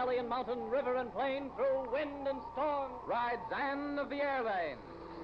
valley and mountain, river and plain, through wind and storm, rides Anne of the Air Lane.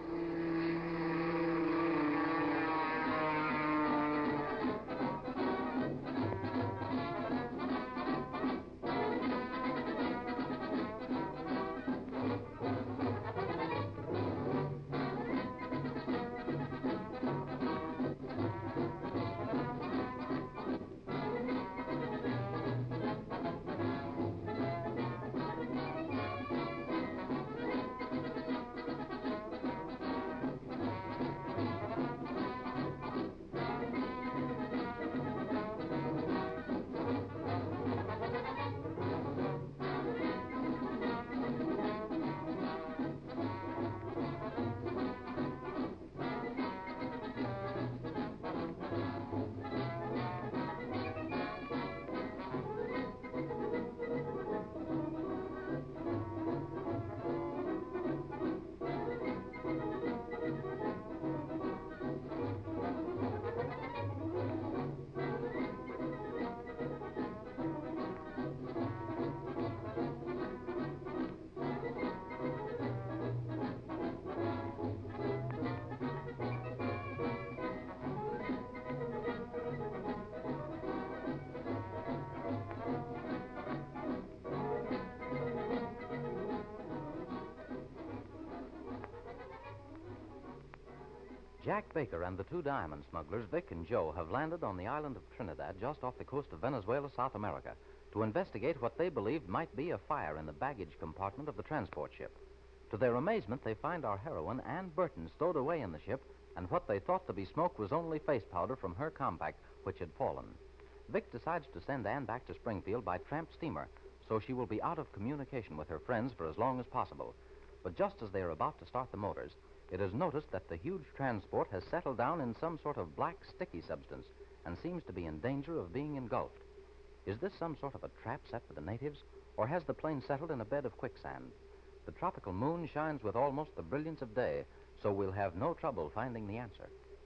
Jack Baker and the two diamond smugglers, Vic and Joe, have landed on the island of Trinidad just off the coast of Venezuela, South America, to investigate what they believed might be a fire in the baggage compartment of the transport ship. To their amazement, they find our heroine, Ann Burton, stowed away in the ship, and what they thought to be smoke was only face powder from her compact, which had fallen. Vic decides to send Ann back to Springfield by tramp steamer, so she will be out of communication with her friends for as long as possible. But just as they are about to start the motors, it is noticed that the huge transport has settled down in some sort of black, sticky substance and seems to be in danger of being engulfed. Is this some sort of a trap set for the natives, or has the plane settled in a bed of quicksand? The tropical moon shines with almost the brilliance of day, so we'll have no trouble finding the answer.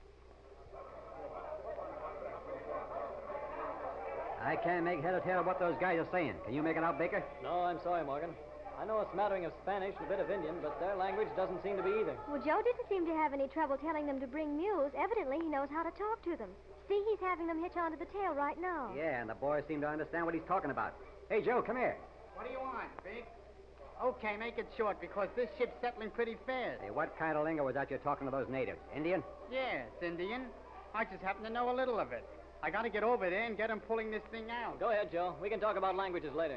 I can't make head or tail of what those guys are saying. Can you make it out, Baker? No, I'm sorry, Morgan. I know a smattering of Spanish and a bit of Indian, but their language doesn't seem to be either. Well, Joe didn't seem to have any trouble telling them to bring mules. Evidently, he knows how to talk to them. See, he's having them hitch onto the tail right now. Yeah, and the boys seem to understand what he's talking about. Hey, Joe, come here. What do you want, Vic? Okay, make it short, because this ship's settling pretty fast. Hey, what kind of lingo was that you're talking to those natives? Indian? Yeah, it's Indian. I just happen to know a little of it. I gotta get over there and get them pulling this thing out. Go ahead, Joe. We can talk about languages later.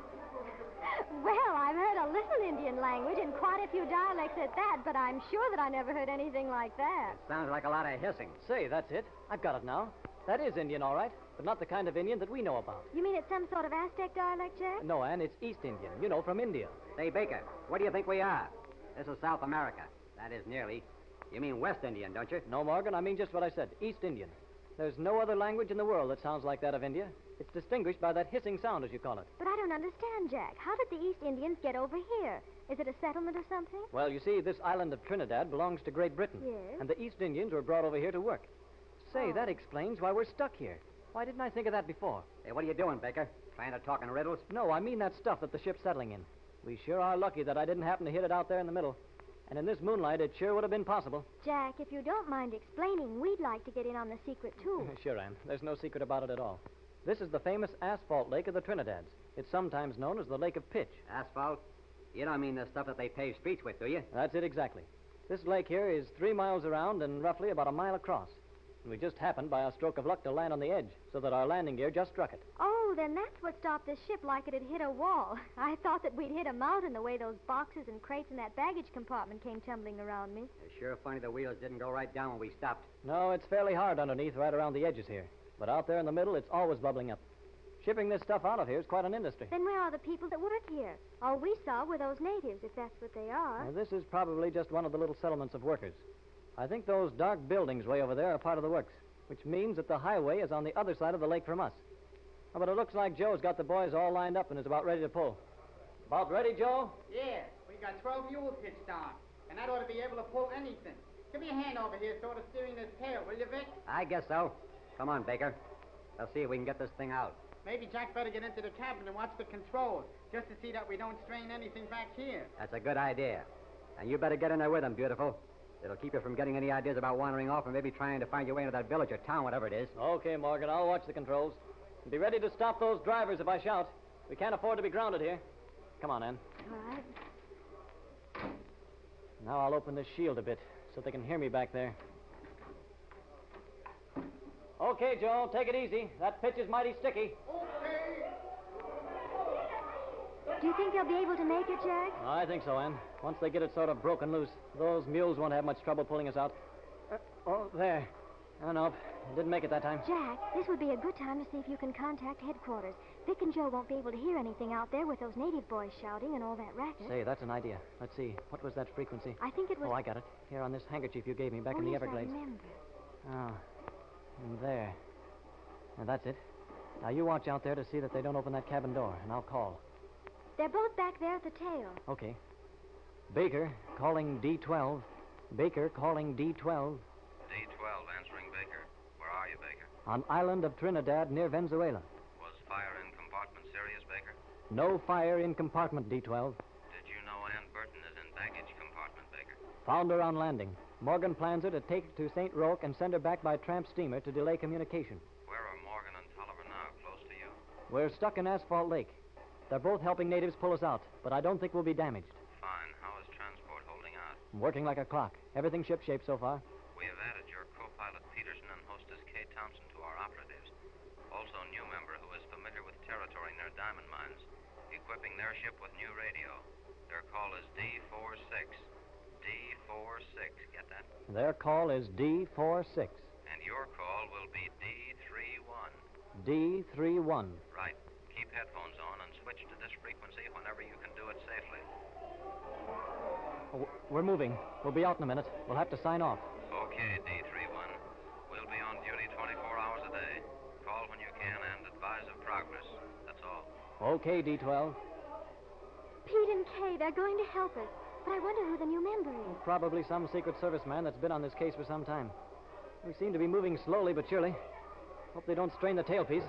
Well, I've heard a little Indian language and quite a few dialects at that, but I'm sure that I never heard anything like that. Sounds like a lot of hissing. Say, that's it. I've got it now. That is Indian, all right, but not the kind of Indian that we know about. You mean it's some sort of Aztec dialect, Jack? No, Ann, it's East Indian. You know, from India. Say, Baker, what do you think we are? This is South America. That is nearly. You mean West Indian, don't you? No, Morgan, I mean just what I said. East Indian. There's no other language in the world that sounds like that of India. It's distinguished by that hissing sound, as you call it. But I don't understand, Jack. How did the East Indians get over here? Is it a settlement or something? Well, you see, this island of Trinidad belongs to Great Britain. Yes. And the East Indians were brought over here to work. Say, that explains why we're stuck here. Why didn't I think of that before? Hey, what are you doing, Baker? Trying to talk in riddles? No, I mean that stuff that the ship's settling in. We sure are lucky that I didn't happen to hit it out there in the middle. And in this moonlight, it sure would have been possible. Jack, if you don't mind explaining, we'd like to get in on the secret, too. Sure, Ann. There's no secret about it at all. This is the famous asphalt lake of the Trinidads. It's sometimes known as the Lake of Pitch. Asphalt? You don't mean the stuff that they pave streets with, do you? That's it exactly. This lake here is 3 miles around and roughly about a mile across. And we just happened, by a stroke of luck, to land on the edge, so that our landing gear just struck it. Oh, then that's what stopped this ship like it had hit a wall. I thought that we'd hit a mountain the way those boxes and crates in that baggage compartment came tumbling around me. It's sure funny the wheels didn't go right down when we stopped. No, it's fairly hard underneath, right around the edges here. But out there in the middle, it's always bubbling up. Shipping this stuff out of here is quite an industry. Then where are the people that work here? All we saw were those natives, if that's what they are. Now, this is probably just one of the little settlements of workers. I think those dark buildings way over there are part of the works, which means that the highway is on the other side of the lake from us. Oh, but it looks like Joe's got the boys all lined up and is about ready to pull. About ready, Joe? Yeah, we got 12 mules hitched on, and that ought to be able to pull anything. Give me a hand over here, sort of steering this tail, will you, Vic? I guess so. Come on, Baker. Let's see if we can get this thing out. Maybe Jack better get into the cabin and watch the controls, just to see that we don't strain anything back here. That's a good idea. And you better get in there with him, beautiful. It'll keep you from getting any ideas about wandering off and maybe trying to find your way into that village or town, whatever it is. Okay, Morgan, I'll watch the controls. And be ready to stop those drivers if I shout. We can't afford to be grounded here. Come on, Ann. All right. Now I'll open this shield a bit so they can hear me back there. Okay, Joe, take it easy. That pitch is mighty sticky. Do you think they'll be able to make it, Jack? I think so, Ann. Once they get it sort of broken loose, those mules won't have much trouble pulling us out. There. Oh, no, didn't make it that time. Jack, this would be a good time to see if you can contact headquarters. Vic and Joe won't be able to hear anything out there with those native boys shouting and all that racket. Say, that's an idea. Let's see. What was that frequency? I think it was... Oh, I got it. Here on this handkerchief you gave me back in the yes, Everglades. I remember. Oh, and there. Now, that's it. Now, you watch out there to see that they don't open that cabin door, and I'll call. They're both back there at the tail. Okay. Baker, calling D12. Baker, calling D12. D12, answering Baker. Where are you, Baker? On island of Trinidad near Venezuela. Was fire in compartment serious, Baker? No fire in compartment, D12. Did you know Ann Burton is in baggage compartment, Baker? Found her on landing. Morgan plans her to take her to St. Roque and send her back by tramp steamer to delay communication. Where are Morgan and Tolliver now? Close to you? We're stuck in Asphalt Lake. They're both helping natives pull us out, but I don't think we'll be damaged. Fine. How is transport holding out? Working like a clock. Everything shipshape so far. We have added your co-pilot Peterson and hostess Kay Thompson to our operatives. Also new member who is familiar with territory near diamond mines, equipping their ship with new radio. Their call is D46. D46. Get that? Their call is D46. And your call will be D31. D31. Right. Keep headphones on and switch to this frequency whenever you can do it safely. Oh, we're moving. We'll be out in a minute. We'll have to sign off. Okay, D31. We'll be on duty 24 hours a day. Call when you can and advise of progress. That's all. Okay, D12. Pete and Kay, they're going to help us. But I wonder who the new member is. Probably some Secret Service man that's been on this case for some time. We seem to be moving slowly but surely. Hope they don't strain the tailpiece.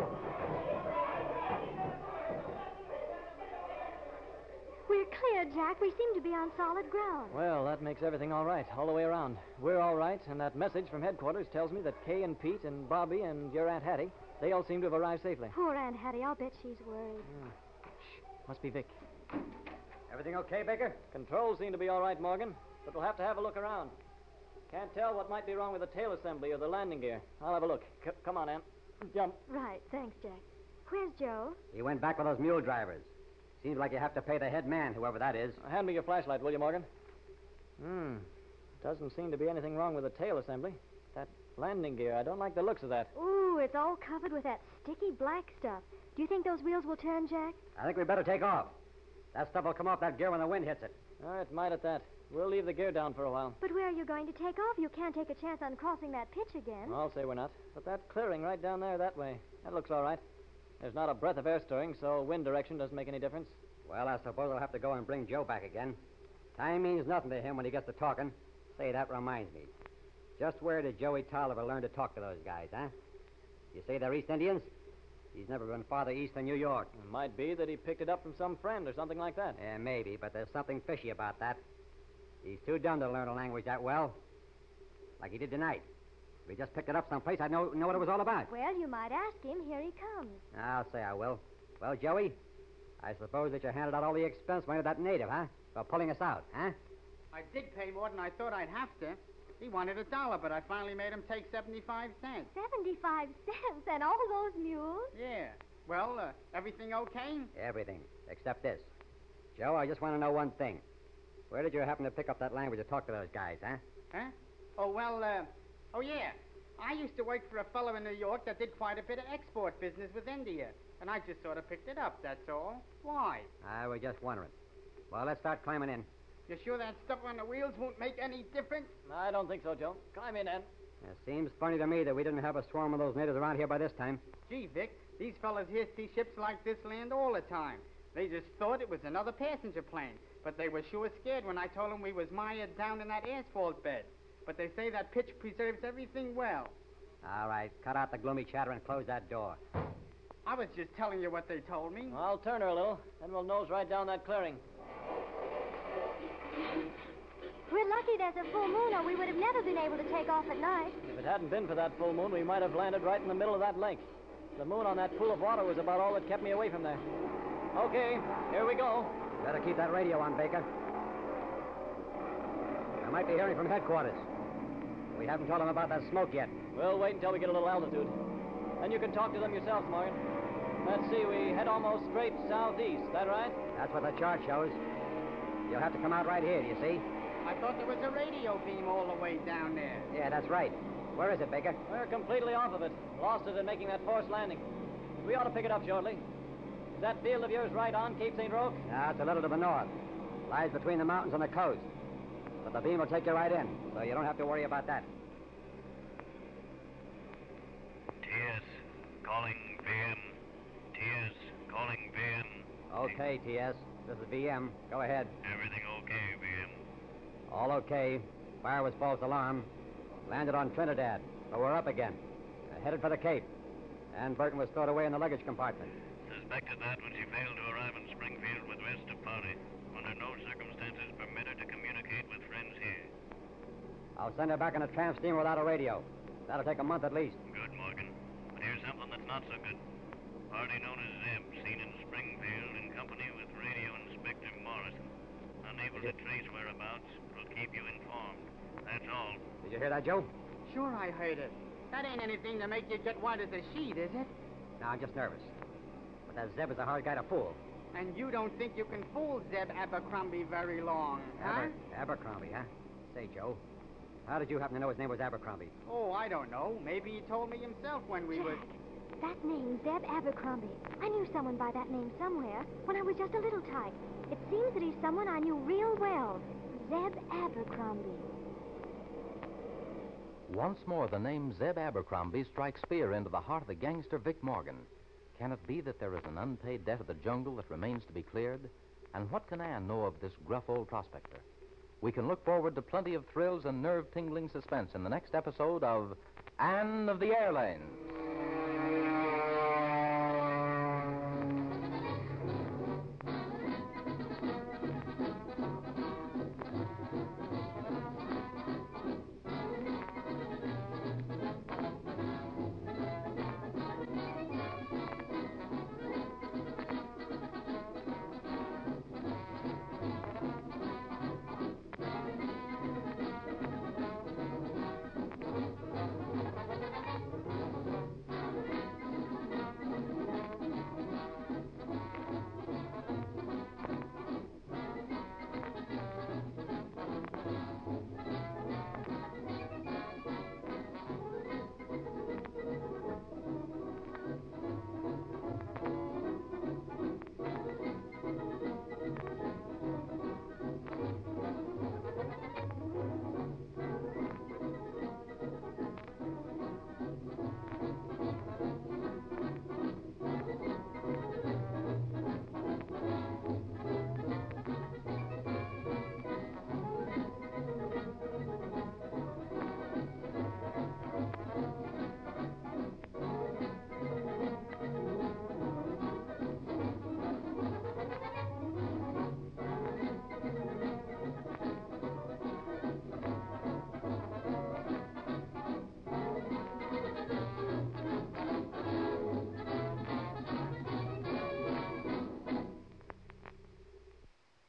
We're clear, Jack. We seem to be on solid ground. Well, that makes everything all right, all the way around. We're all right, and that message from headquarters tells me that Kay and Pete and Bobby and your Aunt Hattie, they all seem to have arrived safely. Poor Aunt Hattie. I'll bet she's worried. Shh. Must be Vic. Everything okay, Baker? Controls seem to be all right, Morgan, but we'll have to have a look around. Can't tell what might be wrong with the tail assembly or the landing gear. I'll have a look. Come on, Aunt. Jump. Right. Thanks, Jack. Where's Joe? He went back with those mule drivers. Seems like you have to pay the head man, whoever that is. Hand me your flashlight, will you, Morgan? Doesn't seem to be anything wrong with the tail assembly. That landing gear, I don't like the looks of that. Ooh, it's all covered with that sticky black stuff. Do you think those wheels will turn, Jack? I think we better take off. That stuff will come off that gear when the wind hits it. It might at that. We'll leave the gear down for a while. But where are you going to take off? You can't take a chance on crossing that pitch again. I'll say we're not. But that clearing right down there that way, that looks all right. There's not a breath of air stirring, so wind direction doesn't make any difference. Well, I suppose I'll have to go and bring Joe back again. Time means nothing to him when he gets to talking. Say, that reminds me. Just where did Joey Tolliver learn to talk to those guys, huh? You say they're East Indians? He's never been farther east than New York. It might be that he picked it up from some friend or something like that. Yeah, maybe, but there's something fishy about that. He's too dumb to learn a language that well. Like he did tonight. If he just picked it up someplace, I'd know what it was all about. Well, you might ask him. Here he comes. I'll say I will. Well, Joey, I suppose that you handed out all the expense money to that native, huh? For pulling us out, huh? I did pay more than I thought I'd have to. He wanted $1, but I finally made him take 75 cents. 75 cents and all those mules? Yeah. Well, everything okay? Everything, except this. Joe, I just want to know one thing. Where did you happen to pick up that language to talk to those guys, huh? Huh? Oh, well, oh, yeah. I used to work for a fellow in New York that did quite a bit of export business with India, and I just sort of picked it up, that's all. Why? I was just wondering. Well, let's start climbing in. You sure that stuff on the wheels won't make any difference? I don't think so, Joe. Climb in, Ed. It seems funny to me that we didn't have a swarm of those natives around here by this time. Gee, Vic, these fellas here see ships like this land all the time. They just thought it was another passenger plane, but they were sure scared when I told them we was mired down in that asphalt bed. But they say that pitch preserves everything well. All right, cut out the gloomy chatter and close that door. I was just telling you what they told me. I'll turn her a little, then we'll nose right down that clearing. We're lucky there's a full moon, or we would have never been able to take off at night. If it hadn't been for that full moon, we might have landed right in the middle of that lake. The moon on that pool of water was about all that kept me away from there. Okay, here we go. Better keep that radio on, Baker. I might be hearing from headquarters. We haven't told them about that smoke yet. We'll wait until we get a little altitude. Then you can talk to them yourselves, Morgan. Let's see, we head almost straight southeast, that right? That's what the chart shows. You'll have to come out right here, do you see? I thought there was a radio beam all the way down there. Yeah, that's right. Where is it, Baker? We're completely off of it. Lost it in making that forced landing. We ought to pick it up shortly. Is that field of yours right on Cape St. Roque? No, it's a little to the north. Lies between the mountains and the coast. But the beam will take you right in, so you don't have to worry about that. TS, calling VM. TS, calling VM. Okay, TS. This is VM. Go ahead. Everything okay, VM? All okay. Fire was false alarm. Landed on Trinidad, but we're up again. Headed for the Cape. Ann Burton was stowed away in the luggage compartment. Suspected that when she failed to arrive in Springfield with rest of party. Under no circumstances permit her to communicate with friends here. I'll send her back on a tramp steamer without a radio. That'll take a month at least. Good, Morgan. But here's something that's not so good. Party known as Zeb, seen in Springfield in company with Radio Inspector Morrison. Unable to trace whereabouts, will keep you informed. That's all. Did you hear that, Joe? Sure, I heard it. That ain't anything to make you get white as a sheet, is it? No, I'm just nervous. But that Zeb is a hard guy to fool. And you don't think you can fool Zeb Abercrombie very long, huh? Abercrombie, huh? Say, Joe, how did you happen to know his name was Abercrombie? Oh, I don't know. Maybe he told me himself when we was... That name, Zeb Abercrombie. I knew someone by that name somewhere when I was just a little tyke. It seems that he's someone I knew real well. Zeb Abercrombie. Once more, the name Zeb Abercrombie strikes fear into the heart of the gangster Vic Morgan. Can it be that there is an unpaid debt of the jungle that remains to be cleared? And what can Ann know of this gruff old prospector? We can look forward to plenty of thrills and nerve-tingling suspense in the next episode of Ann of the Airlane.